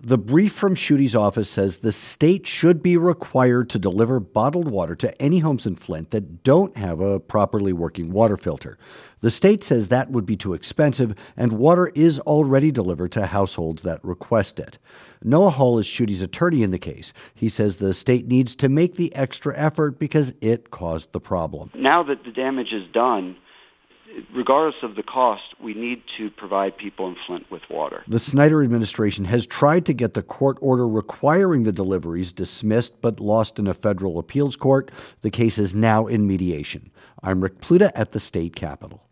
The brief from Schuette's office says the state should be required to deliver bottled water to any homes in Flint that don't have a properly working water filter. The state says that would be too expensive, and water is already delivered to households that request it. Noah Hall is Schuette's attorney in the case. He says the state needs to make the extra effort because it caused the problem. Now that the damage is done, regardless of the cost, we need to provide people in Flint with water. The Snyder administration has tried to get the court order requiring the deliveries dismissed but lost in a federal appeals court. The case is now in mediation. I'm Rick Pluta at the state capitol.